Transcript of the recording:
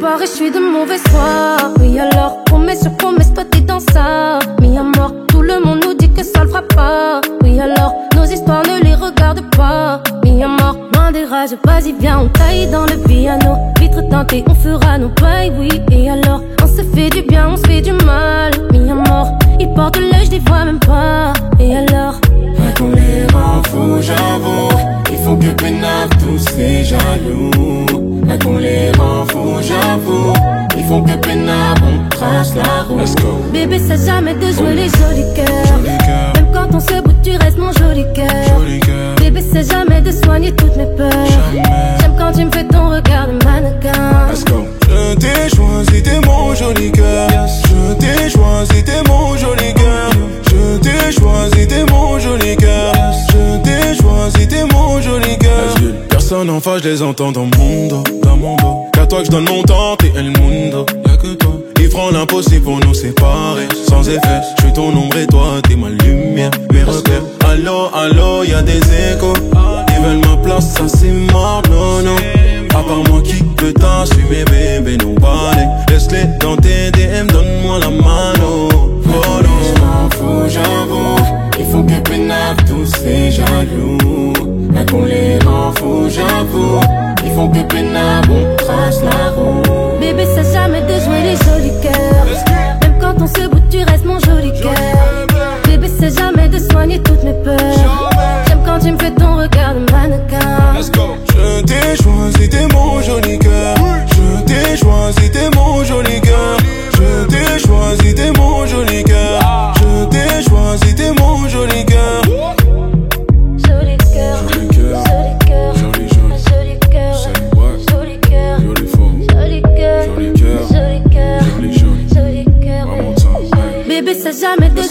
paraît, je suis de mauvaise foi. Oui, alors, promesse sur promesse, toi t'es dans ça. Mis à mort, tout le monde nous dit que ça le fera pas. Oui, alors, nos histoires ne les regarde pas. Mis à mort, loin des rages, vas-y, viens, on taille dans le piano. Vitre teintée, on fera nos bails, oui. Et alors, on se fait du bien, on se fait du mal. Mis à mort, ils portent l'œil, je les vois même pas. Et alors, ouais, qu'on les rend fous, j'avoue. Ils font que peinard, tous les jaloux. Ouais, qu'on les rend fous, j'avoue. Ils font que peinard, on trace la roue. Let's go. Bébé, c'est jamais de jouer les jolis cœurs. Même quand on se bouge, tu restes mon joli cœur. Bébé, c'est jamais de soigner toutes mes peurs. J'aime quand tu me fais ton regard de mannequin. Let's go. Je t'ai choisi, t'es mon joli cœur. Je t'ai choisi, t'es mon joli cœur. Je t'ai choisi, t'es mon joli cœur. Je t'ai choisi, t'es mon joli cœur. Personne en face, je les entends dans mon dos, dans mon dos. Qu'à toi que je donne mon temps, t'es El Mundo. Y'a que toi. Ils feront l'impossible pour nous séparer. Sans effet, je suis ton ombre et toi, t'es ma lumière, mes repères. Allô, allô, y'a des échos. Ils veulent ma place, ça c'est mort, non, non. À part moi qui peut t'assumer, bébé, nobody. Laisse-les dans tes DM, donne-moi la mano. Follow. Je m'en fous, j'avoue. Ils font que peinard, tous les jaloux. Mais qu'on les rend fous, j'avoue. Ils font que peinard, on trace la roue. Bébé, c'est jamais de jouer les jolis cœurs. Même quand on se bouge, tu restes mon joli cœur. Bébé, c'est jamais de soigner toutes mes peurs. J'aime quand tu me fais ton regard de mannequin. Let's go. Je t'ai choisi, t'es mon joli cœur. Je t'ai choisi, t'es mon joli cœur. Je t'ai choisi, t'es mon joli cœur. Je t'ai choisi, t'es mon joli cœur. Joli cœur, joli cœur, joli cœur, joli, joli, joli cœur, joli cœur, joli fond, joli cœur, joli cœur, joli cœur, joli, joli, joli cœur. one more time, hey. Bébé, c'est jamais de